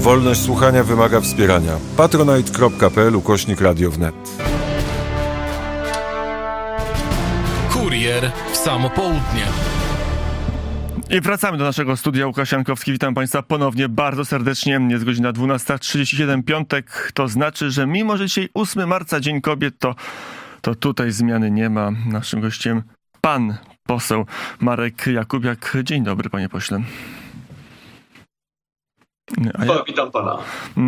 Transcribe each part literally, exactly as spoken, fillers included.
Wolność słuchania wymaga wspierania. patronite kropka p l ukośnik radio wnet. Kurier w samo południe. I wracamy do naszego studia. Łukasz Jankowski, witam Państwa ponownie bardzo serdecznie. Jest godzina dwunasta trzydzieści siedem, piątek. To znaczy, że mimo, że dzisiaj ósmego marca, Dzień Kobiet, to, to tutaj zmiany nie ma. Naszym gościem pan poseł Marek Jakubiak. Dzień dobry, panie pośle. A ja... Witam pana.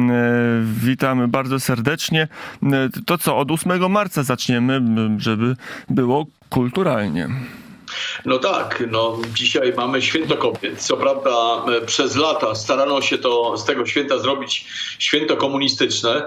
Witamy bardzo serdecznie. To co, od ósmego marca zaczniemy, żeby było kulturalnie. No tak, no dzisiaj mamy Święto Kobiet. Co prawda przez lata starano się to z tego święta zrobić święto komunistyczne,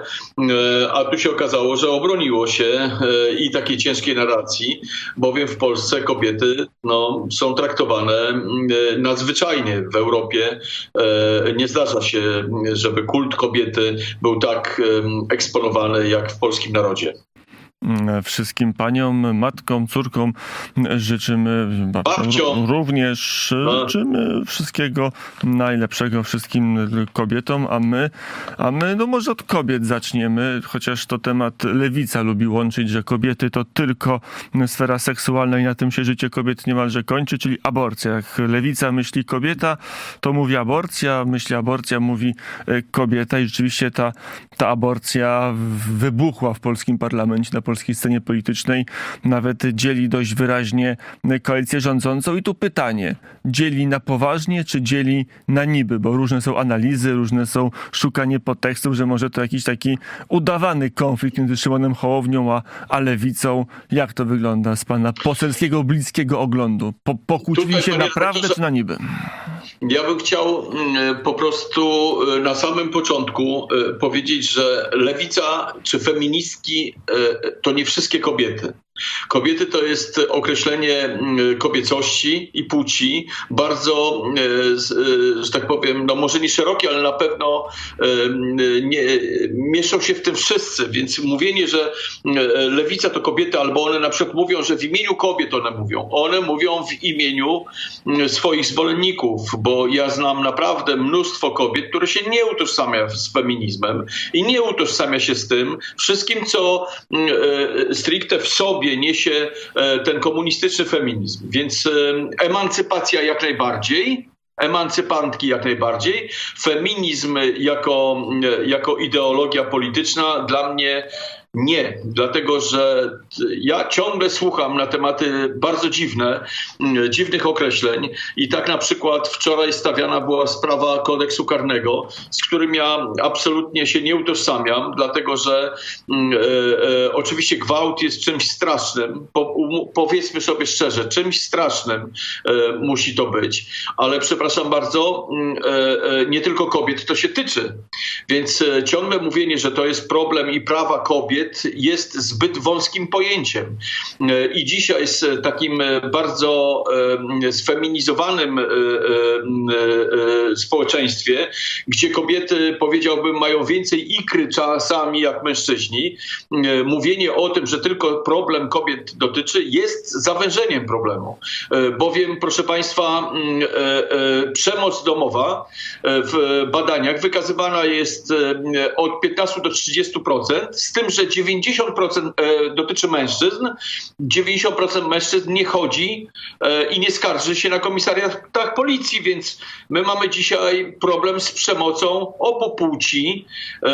a tu się okazało, że obroniło się i takiej ciężkiej narracji, bowiem w Polsce kobiety no, są traktowane nadzwyczajnie. W Europie nie zdarza się, żeby kult kobiety był tak eksponowany jak w polskim narodzie. Wszystkim paniom, matkom, córkom życzymy, babciom również życzymy wszystkiego najlepszego wszystkim kobietom, a my, a my, no może od kobiet zaczniemy, chociaż to temat lewica lubi łączyć, że kobiety to tylko sfera seksualna i na tym się życie kobiet niemalże kończy, czyli aborcja. Jak lewica myśli kobieta, to mówi aborcja, myśli aborcja, mówi kobieta i rzeczywiście ta, ta aborcja wybuchła w polskim parlamencie, na polskiej scenie politycznej, nawet dzieli dość wyraźnie koalicję rządzącą. I tu pytanie, dzieli na poważnie, czy dzieli na niby? Bo różne są analizy, różne są szukanie podtekstów, że może to jakiś taki udawany konflikt między Szymonem Hołownią a, a lewicą. Jak to wygląda z pana poselskiego bliskiego oglądu? Po, pokłócili się naprawdę, czy na niby? Ja bym chciał po prostu na samym początku powiedzieć, że lewica czy feministki to nie wszystkie kobiety. Kobiety to jest określenie kobiecości i płci bardzo, że tak powiem, no może nie szerokie, ale na pewno nie, mieszczą się w tym wszyscy, więc mówienie, że lewica to kobiety, albo one na przykład mówią, że w imieniu kobiet one mówią. One mówią w imieniu swoich zwolenników, bo ja znam naprawdę mnóstwo kobiet, które się nie utożsamia z feminizmem i nie utożsamia się z tym wszystkim, co stricte w sobie niesie ten komunistyczny feminizm. Więc emancypacja jak najbardziej, emancypantki jak najbardziej, feminizm jako, jako ideologia polityczna dla mnie nie, dlatego że ja ciągle słucham na tematy bardzo dziwne, dziwnych określeń i tak na przykład wczoraj stawiana była sprawa kodeksu karnego, z którym ja absolutnie się nie utożsamiam, dlatego że e, e, oczywiście gwałt jest czymś strasznym, po, um, powiedzmy sobie szczerze, czymś strasznym e, musi to być, ale przepraszam bardzo, e, e, nie tylko kobiet to się tyczy, więc e, ciągle mówienie, że to jest problem i prawa kobiet jest zbyt wąskim pojęciem. I dzisiaj z takim bardzo sfeminizowanym społeczeństwie, gdzie kobiety, powiedziałbym, mają więcej ikry czasami jak mężczyźni, mówienie o tym, że tylko problem kobiet dotyczy, jest zawężeniem problemu. Bowiem, proszę państwa, przemoc domowa w badaniach wykazywana jest od piętnastu do trzydziestu procent, z tym, że dziewięćdziesiąt procent dotyczy mężczyzn, dziewięćdziesiąt procent mężczyzn nie chodzi i nie skarży się na komisariatach policji, więc my mamy dzisiaj problem z przemocą obu płci,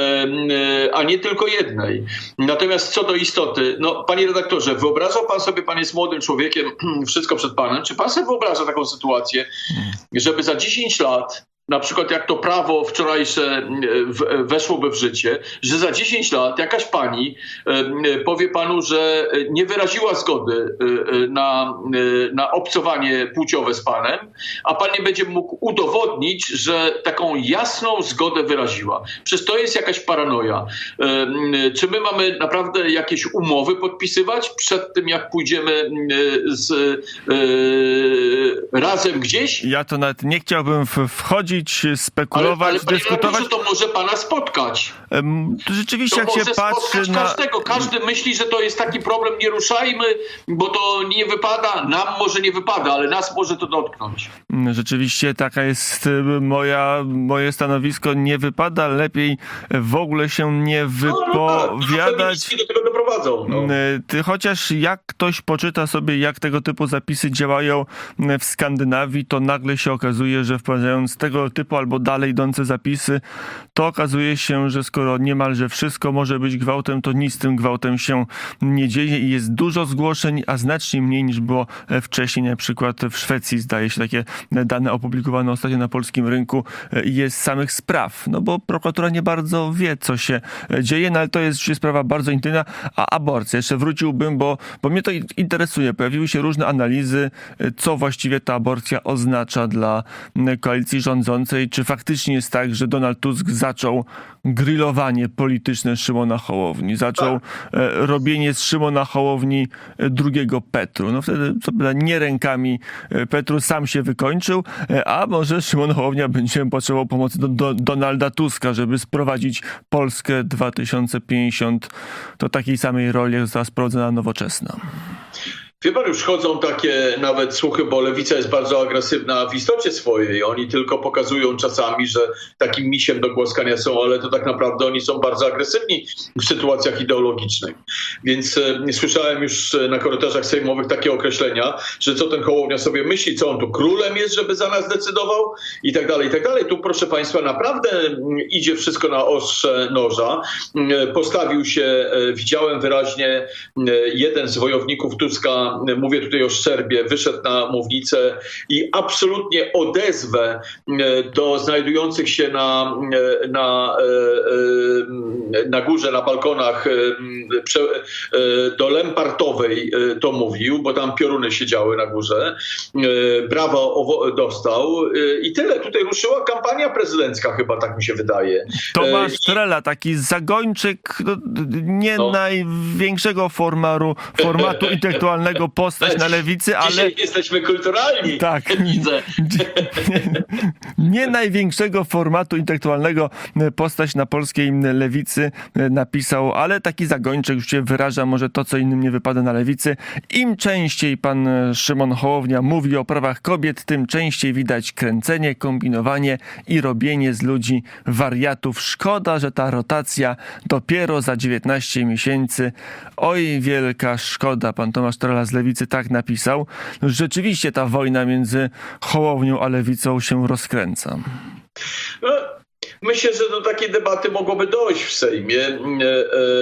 a nie tylko jednej. Natomiast co do istoty, no panie redaktorze, wyobrażał pan sobie, pan jest młodym człowiekiem, wszystko przed panem, czy pan sobie wyobraża taką sytuację, żeby za dziesięć lat, na przykład jak to prawo wczorajsze weszłoby w życie, że za dziesięć lat jakaś pani powie panu, że nie wyraziła zgody na, na obcowanie płciowe z panem, a pan nie będzie mógł udowodnić, że taką jasną zgodę wyraziła. Przecież to jest jakaś paranoja. Czy my mamy naprawdę jakieś umowy podpisywać przed tym, jak pójdziemy z, razem gdzieś? Ja to nawet nie chciałbym wchodzić sądzić, spekulować, ale, ale, dyskutować. Ale to może pana spotkać. Rzeczywiście, to jak się może patrzy na... każdego. Każdy myśli, że to jest taki problem, nie ruszajmy, bo to nie wypada. Nam może nie wypada, ale nas może to dotknąć. Rzeczywiście taka jest moja, moje stanowisko. Nie wypada, lepiej w ogóle się nie wypowiadać. No, no, do tego doprowadzą. No. Chociaż jak ktoś poczyta sobie, jak tego typu zapisy działają w Skandynawii, to nagle się okazuje, że wprowadzając tego typu albo dalej idące zapisy, to okazuje się, że skoro niemalże wszystko może być gwałtem, to nic z tym gwałtem się nie dzieje i jest dużo zgłoszeń, a znacznie mniej niż było wcześniej. Na przykład w Szwecji, zdaje się, takie dane opublikowane ostatnio na polskim rynku, jest samych spraw. No bo prokuratura nie bardzo wie, co się dzieje, no ale to jest sprawa bardzo intymna. A aborcja, jeszcze wróciłbym, bo, bo mnie to interesuje. Pojawiły się różne analizy, co właściwie ta aborcja oznacza dla koalicji rządzącej. Czy faktycznie jest tak, że Donald Tusk zaczął grillowanie polityczne Szymona Hołowni, zaczął robienie z Szymona Hołowni drugiego Petru. No wtedy, co prawda, nie rękami Petru sam się wykończył, a może Szymon Hołownia będzie potrzebował pomocy do, do Donalda Tuska, żeby sprowadzić Polskę dwa tysiące pięćdziesiąt do takiej samej roli, jak została sprowadzona Nowoczesna. Wie pan, już chodzą takie nawet słuchy, bo lewica jest bardzo agresywna w istocie swojej. Oni tylko pokazują czasami, że takim misiem do głaskania są, ale to tak naprawdę oni są bardzo agresywni w sytuacjach ideologicznych. Więc e, słyszałem już na korytarzach sejmowych takie określenia, że co ten Hołownia sobie myśli, co on tu królem jest, żeby za nas decydował i tak dalej, i tak dalej. Tu, proszę państwa, naprawdę idzie wszystko na ostrze noża. Postawił się, e, widziałem wyraźnie, e, jeden z wojowników Tuska, mówię tutaj o Szczerbie, wyszedł na mównicę i absolutnie odezwę do znajdujących się na, na, na górze, na balkonach do Lempartowej to mówił, bo tam pioruny siedziały na górze. Brawo dostał i tyle. Tutaj ruszyła kampania prezydencka chyba, tak mi się wydaje. Tomasz Trela, taki zagończyk nie no. największego formaru, formatu intelektualnego postać na lewicy, ale... Dzisiaj jesteśmy kulturalni. Tak. Widzę. Nie największego formatu intelektualnego postać na polskiej lewicy napisał, ale taki zagończyk już się wyraża może to, co innym nie wypada na lewicy. Im częściej pan Szymon Hołownia mówi o prawach kobiet, tym częściej widać kręcenie, kombinowanie i robienie z ludzi wariatów. Szkoda, że ta rotacja dopiero za dziewiętnaście miesięcy. Oj, wielka szkoda. Pan Tomasz Trela z lewicy tak napisał. Rzeczywiście ta wojna między Hołownią a lewicą się rozkręca. No, myślę, że do takiej debaty mogłoby dojść w Sejmie. E, e,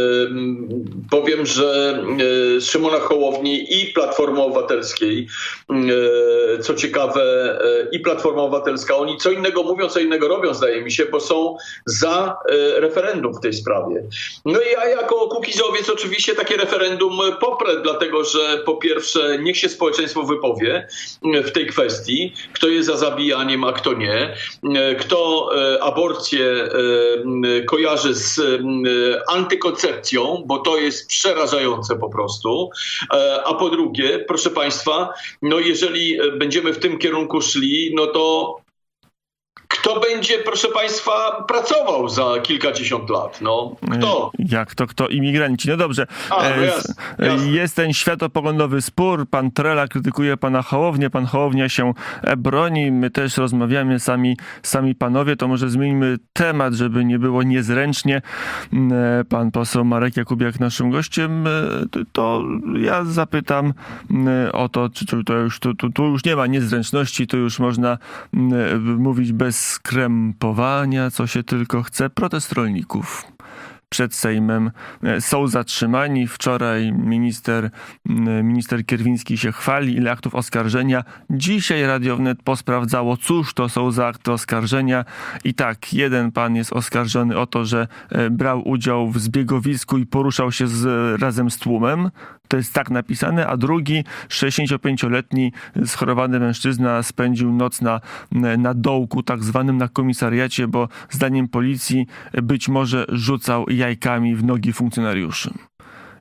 powiem, że e, Szymona Hołowni i Platformy Obywatelskiej, e, co ciekawe, e, i Platforma Obywatelska, oni co innego mówią, co innego robią, zdaje mi się, bo są za e, referendum w tej sprawie. No i ja jako Kukizowiec oczywiście takie referendum poprę, dlatego że po pierwsze niech się społeczeństwo wypowie w tej kwestii, kto jest za zabijaniem, a kto nie, kto e, aborcję kojarzy z antykoncepcją, bo to jest przerażające po prostu. A po drugie, proszę państwa, no jeżeli będziemy w tym kierunku szli, no to kto będzie, proszę państwa, pracował za kilkadziesiąt lat? No, kto? Jak to kto? Imigranci. No dobrze. A, no jasne, jasne. Jest ten światopoglądowy spór. Pan Trela krytykuje pana Hołownię. Pan Hołownia się broni. My też rozmawiamy sami, sami panowie. To może zmieńmy temat, żeby nie było niezręcznie. Pan poseł Marek Jakubiak naszym gościem. To ja zapytam o to, czy to już, tu, tu, tu już nie ma niezręczności, tu już można mówić bez skrępowania, co się tylko chce. Protest rolników przed Sejmem są zatrzymani. Wczoraj minister, minister Kierwiński się chwali, ile aktów oskarżenia. Dzisiaj Radio Wnet posprawdzało, cóż to są za akty oskarżenia. I tak, jeden pan jest oskarżony o to, że brał udział w zbiegowisku i poruszał się z, razem z tłumem. To jest tak napisane, a drugi, sześćdziesięciopięcioletni schorowany mężczyzna, spędził noc na, na dołku, tak zwanym, na komisariacie, bo zdaniem policji być może rzucał jajkami w nogi funkcjonariuszy.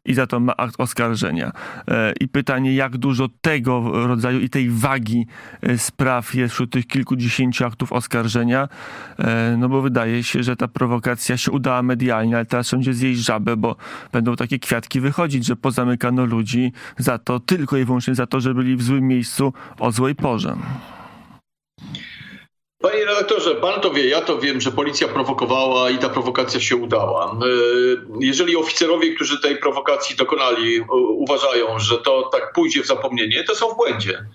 i za to ma akt oskarżenia. I pytanie, jak dużo tego rodzaju i tej wagi spraw jest wśród tych kilkudziesięciu aktów oskarżenia, no bo wydaje się, że ta prowokacja się udała medialnie, ale teraz będzie zjeść żabę, bo będą takie kwiatki wychodzić, że pozamykano ludzi za to, tylko i wyłącznie za to, że byli w złym miejscu o złej porze. Panie redaktorze, pan to wie, ja to wiem, że policja prowokowała i ta prowokacja się udała. Jeżeli oficerowie, którzy tej prowokacji dokonali, uważają, że to tak pójdzie w zapomnienie, to są w błędzie.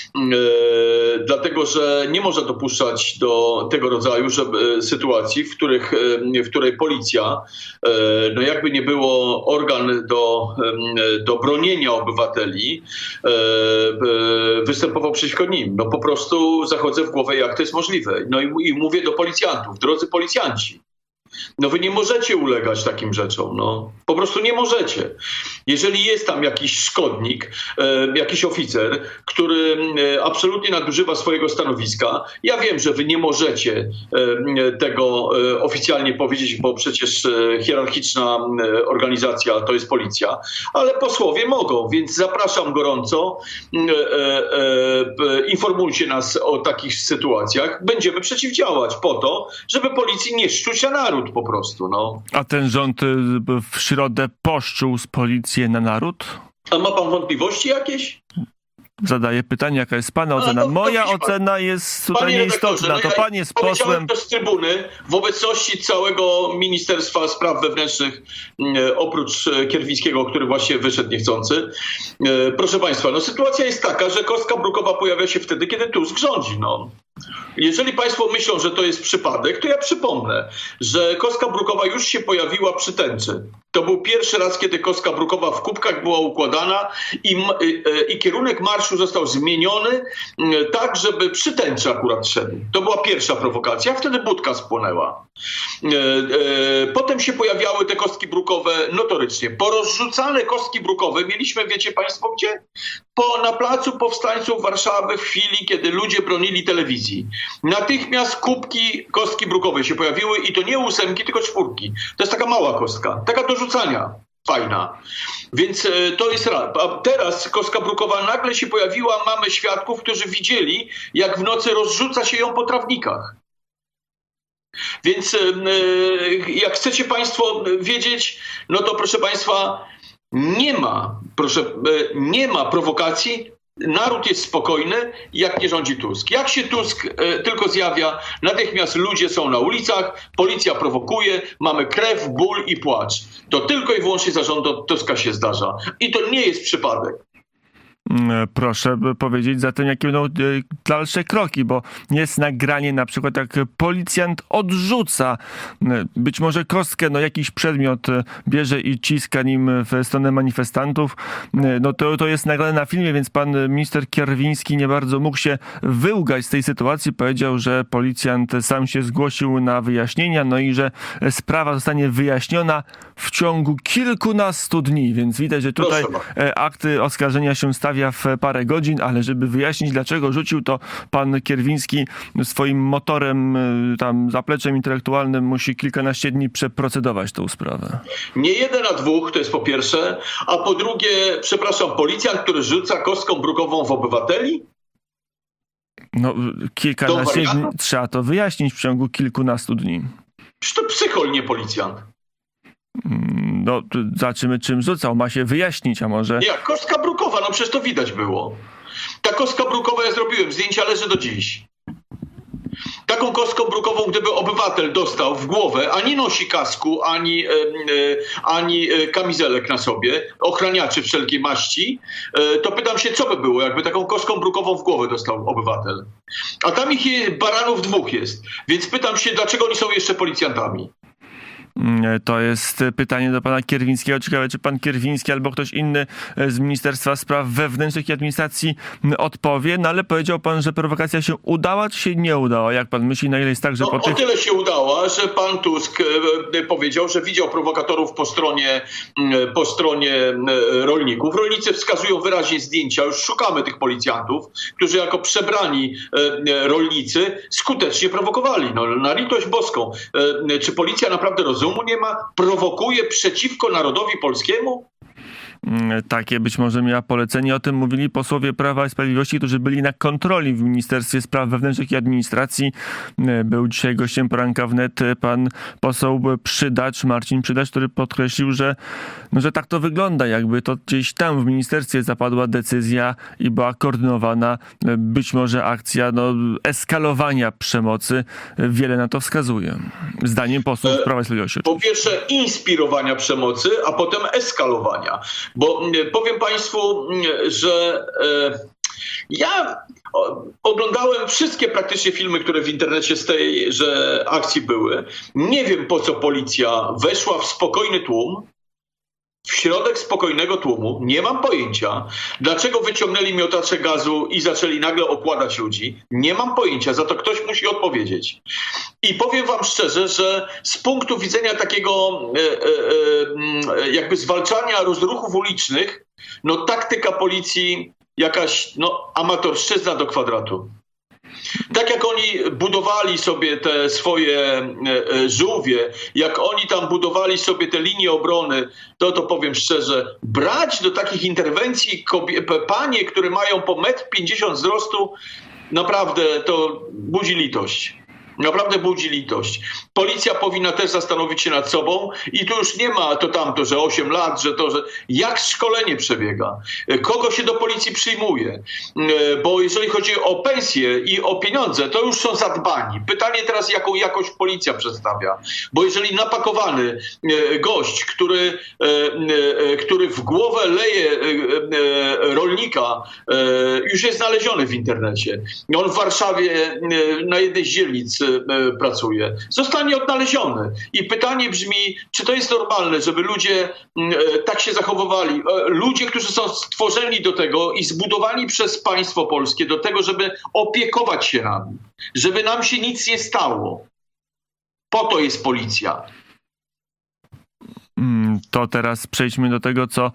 Dlatego, że nie można dopuszczać do tego rodzaju żeby, sytuacji, w, których, w której policja, no jakby nie było organ do, do bronienia obywateli, występował przeciwko nim. No po prostu zachodzę w głowę, jak to jest możliwe. No i, i mówię do policjantów, drodzy policjanci, no wy nie możecie ulegać takim rzeczom, no po prostu nie możecie. Jeżeli jest tam jakiś szkodnik, e, jakiś oficer, który e, absolutnie nadużywa swojego stanowiska, ja wiem, że wy nie możecie e, tego e, oficjalnie powiedzieć, bo przecież e, hierarchiczna e, organizacja to jest policja, ale posłowie mogą, więc zapraszam gorąco, e, e, e, informujcie nas o takich sytuacjach, będziemy przeciwdziałać po to, żeby policji nie szczuć na naród po prostu, no. A ten rząd w środę poszczuł z policję na naród? A ma pan wątpliwości jakieś? Zadaję pytanie, jaka jest pana ocena. No, to, Moja to, ocena jest tutaj nieistotna. No to ja pan jest posłem. to z trybuny w obecności całego Ministerstwa Spraw Wewnętrznych, oprócz Kierwińskiego, który właśnie wyszedł niechcący. Proszę państwa, no sytuacja jest taka, że kostka brukowa pojawia się wtedy, kiedy Tusk rządzi, no. Jeżeli państwo myślą, że to jest przypadek, to ja przypomnę, że kostka brukowa już się pojawiła przy tęczy. To był pierwszy raz, kiedy kostka brukowa w kubkach była układana i, i, i kierunek marszu został zmieniony tak, żeby przy tęczy akurat szedł. To była pierwsza prowokacja, a wtedy budka spłonęła. Potem się pojawiały te kostki brukowe notorycznie. Porozrzucane kostki brukowe mieliśmy, wiecie państwo gdzie? Po, na placu Powstańców Warszawy w chwili, kiedy ludzie bronili telewizji. Natychmiast kubki kostki brukowej się pojawiły i to nie ósemki, tylko czwórki. To jest taka mała kostka, taka do rzucania. Fajna. Więc to jest raz. A teraz kostka brukowa nagle się pojawiła. Mamy świadków, którzy widzieli, jak w nocy rozrzuca się ją po trawnikach. Więc jak chcecie państwo wiedzieć, no to proszę państwa, nie ma, proszę, nie ma prowokacji. Naród jest spokojny, jak nie rządzi Tusk. Jak się Tusk e, tylko zjawia, natychmiast ludzie są na ulicach, policja prowokuje, mamy krew, ból i płacz. To tylko i wyłącznie za rządu Tuska się zdarza. I to nie jest przypadek. Proszę powiedzieć zatem, jakie będą dalsze kroki, bo jest nagranie na przykład, jak policjant odrzuca być może kostkę, no jakiś przedmiot bierze i ciska nim w stronę manifestantów. No to, to jest nagrane na filmie, więc pan minister Kierwiński nie bardzo mógł się wyłgać z tej sytuacji. Powiedział, że policjant sam się zgłosił na wyjaśnienia, no i że sprawa zostanie wyjaśniona w ciągu kilkunastu dni, więc widać, że tutaj Proszę. akty oskarżenia się stawia w parę godzin, ale żeby wyjaśnić, dlaczego rzucił, to pan Kierwiński swoim motorem, tam zapleczem intelektualnym musi kilkanaście dni przeprocedować tą sprawę. Nie jeden, a dwóch, to jest po pierwsze, a po drugie, przepraszam, policjant, który rzuca kostką brukową w obywateli? No, kilkanaście dni trzeba to wyjaśnić w ciągu kilkunastu dni. Czy to psychol, nie policjant? No, zobaczymy, czym rzucał. Ma się wyjaśnić, a może... Nie, kostka brukowa, no przecież to widać było. Ta kostka brukowa, ja zrobiłem, zdjęcia leży do dziś. Taką kostką brukową, gdyby obywatel dostał w głowę, ani nosi kasku, ani, e, e, ani kamizelek na sobie, ochraniaczy wszelkiej maści, e, to pytam się, co by było, jakby taką kostką brukową w głowę dostał obywatel. A tam ich je, baranów dwóch jest. Więc pytam się, dlaczego oni są jeszcze policjantami. To jest pytanie do pana Kierwińskiego. Ciekawe, czy pan Kierwiński albo ktoś inny z Ministerstwa Spraw Wewnętrznych i Administracji odpowie. No ale powiedział pan, że prowokacja się udała, czy się nie udała? Jak pan myśli, na ile jest tak, że no, po tych... O tyle się udała, że pan Tusk e, powiedział, że widział prowokatorów po stronie, e, po stronie e, rolników. Rolnicy wskazują wyraźnie zdjęcia. Już szukamy tych policjantów, którzy jako przebrani e, rolnicy skutecznie prowokowali. No, na litość boską. E, czy policja naprawdę rozumie? Nie ma, prowokuje przeciwko narodowi polskiemu? takie być może miała polecenie. O tym mówili posłowie Prawa i Sprawiedliwości, którzy byli na kontroli w Ministerstwie Spraw Wewnętrznych i Administracji. Był dzisiaj gościem poranka wnet pan poseł Przydacz, Marcin Przydacz, który podkreślił, że, no, że tak to wygląda, jakby to gdzieś tam w ministerstwie zapadła decyzja i była koordynowana być może akcja no, eskalowania przemocy. Wiele na to wskazuje. Zdaniem posłów Prawa i Sprawiedliwości. Po pierwsze inspirowania przemocy, a potem eskalowania. Bo powiem państwu, że e, ja oglądałem wszystkie praktycznie filmy, które w internecie z tejże akcji były. Nie wiem, po co policja weszła w spokojny tłum, w środek spokojnego tłumu. Nie mam pojęcia. Dlaczego wyciągnęli miotacze gazu i zaczęli nagle okładać ludzi? Nie mam pojęcia. Za to ktoś musi odpowiedzieć. I powiem wam szczerze, że z punktu widzenia takiego e, e, e, jakby zwalczania rozruchów ulicznych, no taktyka policji jakaś no, amatorszczyzna do kwadratu. Tak jak oni budowali sobie te swoje e, żółwie, jak oni tam budowali sobie te linie obrony, to to powiem szczerze, brać do takich interwencji kobie- panie, które mają po metr pięćdziesiąt wzrostu, naprawdę to budzi litość. Naprawdę budzi litość. Policja powinna też zastanowić się nad sobą i tu już nie ma to tamto, że osiem lat, że to, że jak szkolenie przebiega, kogo się do policji przyjmuje, bo jeżeli chodzi o pensje i o pieniądze, to już są zadbani. Pytanie teraz, jaką jakość policja przedstawia, bo jeżeli napakowany gość, który, który w głowę leje rolnika, już jest znaleziony w internecie. On w Warszawie na jednej z dzielnic pracuje, zostanie odnaleziony. I pytanie brzmi, czy to jest normalne, żeby ludzie tak się zachowywali? Ludzie, którzy są stworzeni do tego i zbudowani przez państwo polskie do tego, żeby opiekować się nami, żeby nam się nic nie stało. Po to jest policja. To teraz przejdźmy do tego, co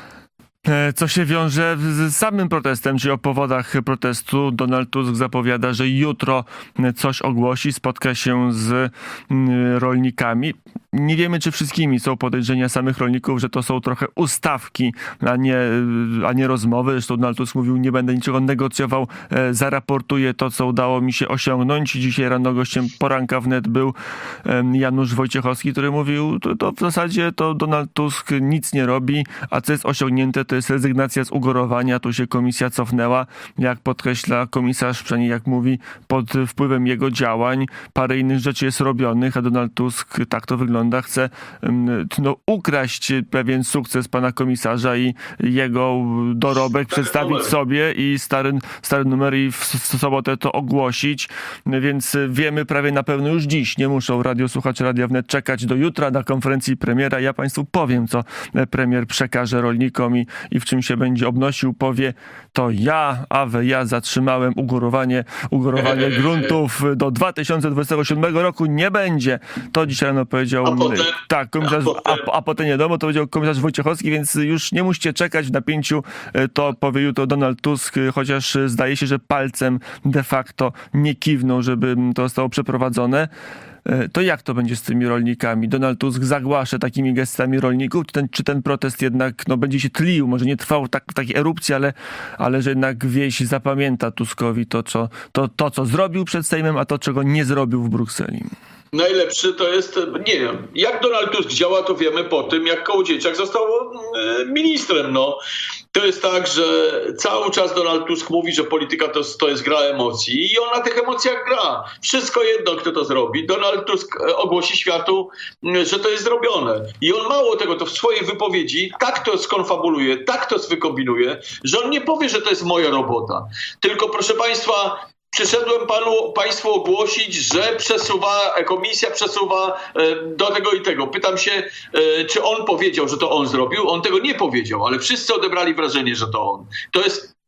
Co się wiąże z samym protestem, czyli o powodach protestu. Donald Tusk zapowiada, że jutro coś ogłosi, spotka się z rolnikami. Nie wiemy, czy wszystkimi. Są podejrzenia samych rolników, że to są trochę ustawki, a nie, a nie rozmowy. Zresztą Donald Tusk mówił, nie będę niczego negocjował, zaraportuję to, co udało mi się osiągnąć. Dzisiaj rano gościem poranka wnet był Janusz Wojciechowski, który mówił, to, to w zasadzie to Donald Tusk nic nie robi, a co jest osiągnięte, to jest rezygnacja z ugorowania. Tu się komisja cofnęła, jak podkreśla komisarz, przynajmniej jak mówi, pod wpływem jego działań. Parę innych rzeczy jest robionych, a Donald Tusk, tak to wygląda, chce no, ukraść pewien sukces pana komisarza i jego dorobek przedstawić sobie i stary, stary numer i w sobotę to ogłosić. Więc wiemy prawie na pewno już dziś. Nie muszą radiosłuchacze Radia Wnet czekać do jutra na konferencji premiera. Ja państwu powiem, co premier przekaże rolnikom i, i w czym się będzie obnosił. Powie, to ja, awe ja zatrzymałem ugorowanie, ugorowanie gruntów do dwa tysiące dwudziestego siódmego roku. Nie będzie. To dzisiaj rano powiedział A potem, tak, komisarz, a, potem. a, a potem nie wiadomo, to powiedział komisarz Wojciechowski, więc już nie musicie czekać w napięciu, to powie jutro Donald Tusk, chociaż zdaje się, że palcem de facto nie kiwnął, żeby to zostało przeprowadzone. To jak to będzie z tymi rolnikami? Donald Tusk zagłasze takimi gestami rolników? Czy ten, czy ten protest jednak no, będzie się tlił? Może nie trwał tak, w takiej erupcji, ale, ale że jednak wieś zapamięta Tuskowi to co, to, to, co zrobił przed Sejmem, a to, czego nie zrobił w Brukseli. Najlepszy to jest, nie wiem, jak Donald Tusk działa, to wiemy po tym, jak Kołodziejczak został ministrem. No. To jest tak, że cały czas Donald Tusk mówi, że polityka to, to jest gra emocji i on na tych emocjach gra. Wszystko jedno, kto to zrobi. Donald Tusk ogłosi światu, że to jest zrobione. I on mało tego, to w swojej wypowiedzi tak to skonfabuluje, tak to wykombinuje, że on nie powie, że to jest moja robota. Tylko proszę państwa, przyszedłem panu, państwu ogłosić, że przesuwa, komisja przesuwa do tego i tego. Pytam się, czy on powiedział, że to on zrobił. On tego nie powiedział, ale wszyscy odebrali wrażenie, że to on. To jest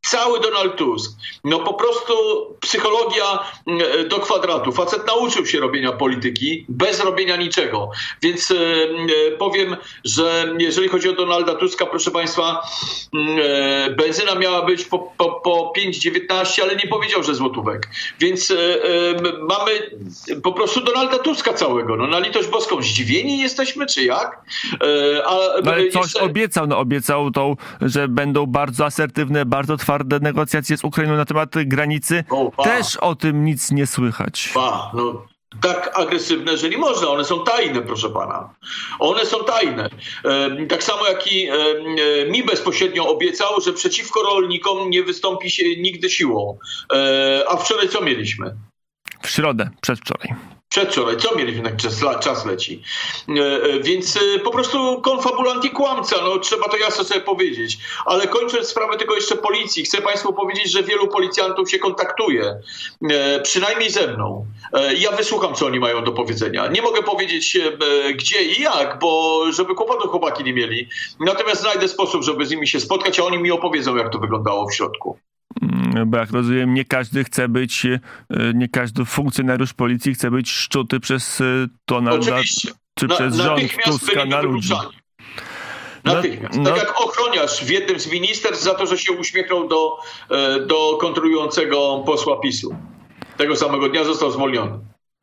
Cały Donald Tusk. No po prostu psychologia do kwadratu. Facet nauczył się robienia polityki bez robienia niczego. Więc powiem, że jeżeli chodzi o Donalda Tuska, proszę państwa, benzyna miała być po, po, po pięć dziewiętnaście, ale nie powiedział, że złotówek. Więc mamy po prostu Donalda Tuska całego. No na litość boską. Zdziwieni jesteśmy, czy jak? A, no, ale coś jeszcze... obiecał. No, obiecał to, że będą bardzo asertywne, bardzo twarde negocjacje z Ukrainą na temat granicy. O, Też o tym nic nie słychać. Ba, no. Tak agresywne, że nie można. One są tajne, proszę pana. One są tajne. E, tak samo jak i e, mi bezpośrednio obiecał, że przeciwko rolnikom nie wystąpi się nigdy siłą. E, a wczoraj co mieliśmy? W środę, przedwczoraj. Przedwczoraj, co mieliśmy, tak czas, czas leci. E, więc e, po prostu konfabulant i kłamca, no trzeba to jasno sobie powiedzieć. Ale kończąc sprawę tylko jeszcze policji, chcę państwu powiedzieć, że wielu policjantów się kontaktuje, e, przynajmniej ze mną. E, ja wysłucham, co oni mają do powiedzenia. Nie mogę powiedzieć e, gdzie i jak, bo żeby kłopotów chłopaki nie mieli. Natomiast znajdę sposób, żeby z nimi się spotkać, a oni mi opowiedzą, jak to wyglądało w środku. Bo jak rozumiem, nie każdy chce być, nie każdy funkcjonariusz policji chce być szczuty przez Donalda, Oczywiście. czy Na, przez rząd Tuska na ludzi. Natychmiast. No, tak no. jak ochroniarz w jednym z ministerstw za to, że się uśmiechnął do, do kontrującego posła PiSu. Tego samego dnia został zwolniony.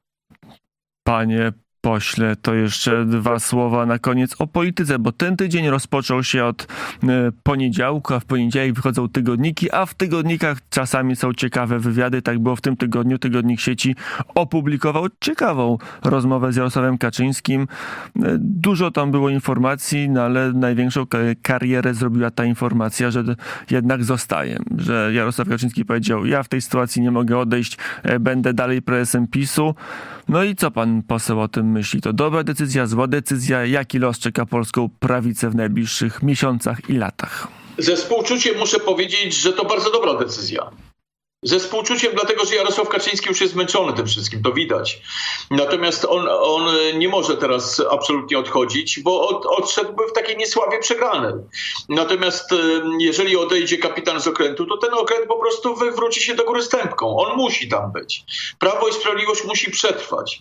Panie pośle, to jeszcze dwa słowa na koniec o polityce, bo ten tydzień rozpoczął się od e, poniedziałku, a w poniedziałek wychodzą tygodniki, a w tygodnikach czasami są ciekawe wywiady. Tak było w tym tygodniu. Tygodnik Sieci opublikował ciekawą rozmowę z Jarosławem Kaczyńskim. E, dużo tam było informacji, no ale największą karierę zrobiła ta informacja, że jednak zostaje. Że Jarosław Kaczyński powiedział, ja w tej sytuacji nie mogę odejść, e, będę dalej prezesem PiSu. No i co pan poseł o tym myśli? To dobra decyzja, zła decyzja? Jaki los czeka polską prawicę w najbliższych miesiącach i latach? Ze współczuciem muszę powiedzieć, że to bardzo dobra decyzja. Ze współczuciem, dlatego że Jarosław Kaczyński już jest zmęczony tym wszystkim, to widać. Natomiast on, on nie może teraz absolutnie odchodzić, bo od, odszedłby w takiej niesławie przegranej. Natomiast jeżeli odejdzie kapitan z okrętu, to ten okręt po prostu wywróci się do góry stępką. On musi tam być. Prawo i Sprawiedliwość musi przetrwać.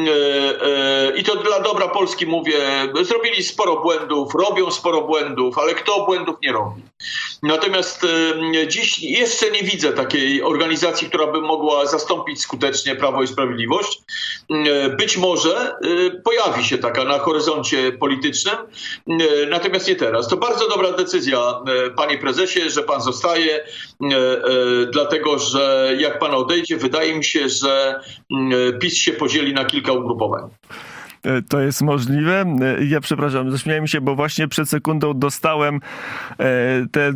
I to dla dobra Polski mówię, zrobili sporo błędów, robią sporo błędów, ale kto błędów nie robi? Natomiast dziś jeszcze nie widzę takiej organizacji, która by mogła zastąpić skutecznie Prawo i Sprawiedliwość. Być może pojawi się taka na horyzoncie politycznym, natomiast nie teraz. To bardzo dobra decyzja, panie prezesie, że pan zostaje, dlatego że jak pan odejdzie, wydaje mi się, że PiS się podzieli na kilka ugrupowań. To jest możliwe. Ja przepraszam, zaśmiałem się, bo właśnie przed sekundą dostałem te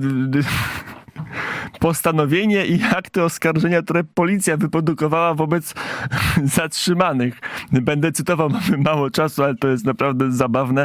postanowienie i akty oskarżenia, które policja wyprodukowała wobec zatrzymanych. Będę cytował, mamy mało czasu, ale to jest naprawdę zabawne.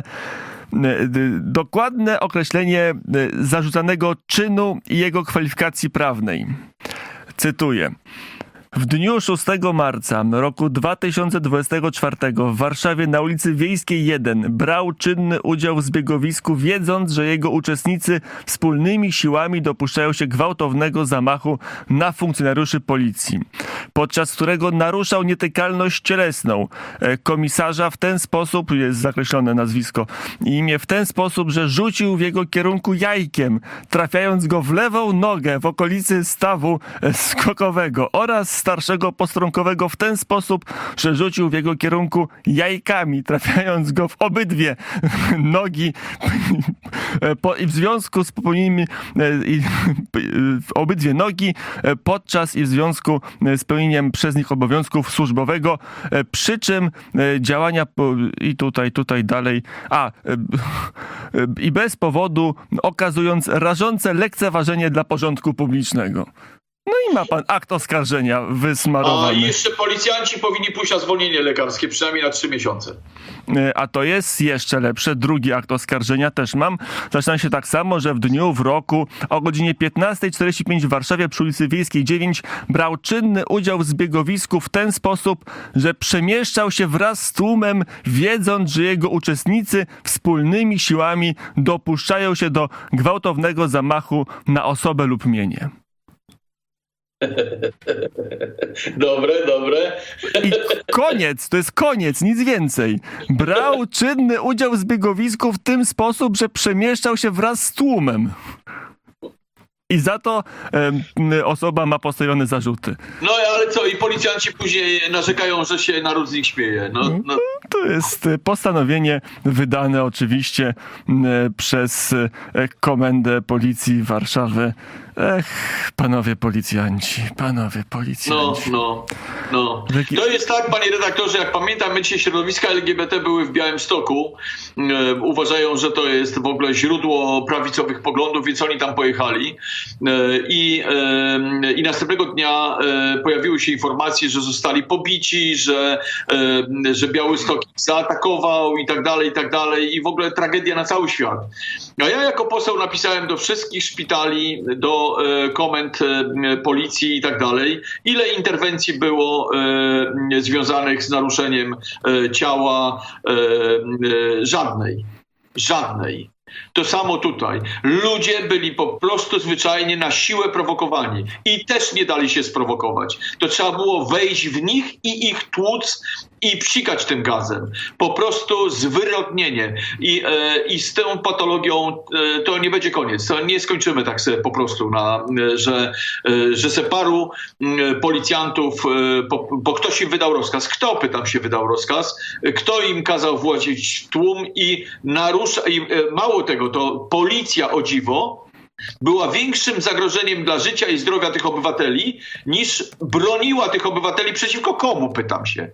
Dokładne określenie zarzucanego czynu i jego kwalifikacji prawnej. Cytuję. W dniu szóstego marca roku dwa tysiące dwudziestego czwartego w Warszawie na ulicy Wiejskiej jeden brał czynny udział w zbiegowisku, wiedząc, że jego uczestnicy wspólnymi siłami dopuszczają się gwałtownego zamachu na funkcjonariuszy policji, podczas którego naruszał nietykalność cielesną komisarza w ten sposób, jest zakreślone nazwisko i imię, w ten sposób, że rzucił w jego kierunku jajkiem, trafiając go w lewą nogę w okolicy stawu skokowego oraz starszego postronkovego w ten sposób, że rzucił w jego kierunku jajkami, trafiając go w obydwie nogi po, i w związku z popełnieniem w obydwie nogi podczas i w związku z pełnieniem przez nich obowiązków służbowego, przy czym działania i tutaj, tutaj dalej, a i bez powodu okazując rażące lekceważenie dla porządku publicznego. No i ma pan akt oskarżenia wysmarowany. A jeszcze policjanci powinni pójść na zwolnienie lekarskie, przynajmniej na trzy miesiące. A to jest jeszcze lepsze. Drugi akt oskarżenia też mam. Zaczyna się tak samo, że w dniu, w roku o godzinie piętnasta czterdzieści pięć w Warszawie przy ulicy Wiejskiej dziewięć brał czynny udział w zbiegowisku w ten sposób, że przemieszczał się wraz z tłumem, wiedząc, że jego uczestnicy wspólnymi siłami dopuszczają się do gwałtownego zamachu na osobę lub mienie. Dobre, dobre. I koniec, to jest koniec, nic więcej. Brał czynny udział w zbiegowisku w tym sposób, że przemieszczał się wraz z tłumem. I za to e, osoba ma postawione zarzuty. No ale co, i policjanci później narzekają, że się naród z nich śmieje. No, no. To jest postanowienie wydane oczywiście e, przez e, Komendę Policji Warszawy. Ech, panowie policjanci, panowie policjanci. No, no, no. To jest tak, panie redaktorze, jak pamiętam, my dzisiaj środowiska L G B T były w Białymstoku. E, uważają, że to jest w ogóle źródło prawicowych poglądów, więc oni tam pojechali. E, i, e, I następnego dnia e, pojawiły się informacje, że zostali pobici, że, e, że Białystok zaatakował i tak dalej, i tak dalej. I w ogóle tragedia na cały świat. A ja jako poseł napisałem do wszystkich szpitali, do komend policji i tak dalej, ile interwencji było e, związanych z naruszeniem e, ciała. E, e, żadnej. Żadnej. To samo tutaj. Ludzie byli po prostu zwyczajnie na siłę prowokowani i też nie dali się sprowokować. To trzeba było wejść w nich i ich tłuc i psikać tym gazem. Po prostu zwyrodnienie. I, e, i z tą patologią e, to nie będzie koniec. To nie skończymy tak sobie po prostu, na, e, że, e, że se paru e, policjantów, e, bo, bo ktoś im wydał rozkaz. Kto, pytam się, wydał rozkaz? Kto im kazał włazić tłum i narusza... I, e, mało tego, to policja, o dziwo, była większym zagrożeniem dla życia i zdrowia tych obywateli, niż broniła tych obywateli przeciwko komu, pytam się.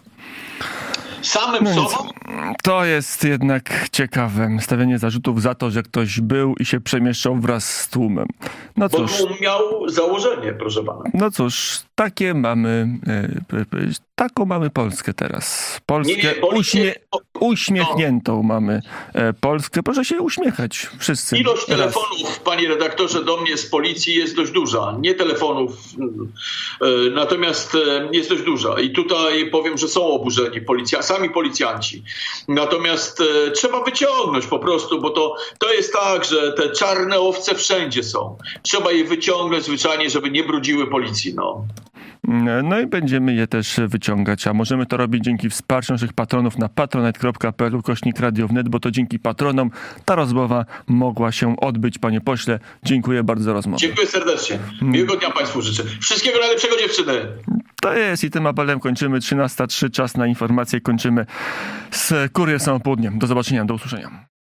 Samym no sobą? To jest jednak ciekawe. Stawianie zarzutów za to, że ktoś był i się przemieszczał wraz z tłumem. No cóż. Bo tłum miał założenie, proszę pana. No cóż, takie mamy, e, taką mamy Polskę teraz. Polskę nie, nie, policja... uśmie... uśmiechniętą no. mamy e, Polskę. Proszę się uśmiechać wszyscy. Ilość teraz. telefonów, panie redaktorze, do mnie z policji jest dość duża. Nie telefonów, e, natomiast e, jest dość duża. I tutaj powiem, że są oburzeni policja, sami policjanci. Natomiast e, trzeba wyciągnąć po prostu, bo to, to jest tak, że te czarne owce wszędzie są. Trzeba je wyciągnąć zwyczajnie, żeby nie brudziły policji. No. No i będziemy je też wyciągać, a możemy to robić dzięki wsparciu naszych patronów na patronite kropka p l ukośnik radio wnet, bo to dzięki patronom ta rozmowa mogła się odbyć. Panie pośle, dziękuję bardzo za rozmowę. Dziękuję serdecznie. Miłego dnia państwu życzę. Wszystkiego najlepszego, dziewczyny. To jest i tym apelem kończymy. trzynasta trzy, czas na informacje. Kończymy z Kurier Samopołudniem. Do zobaczenia, do usłyszenia.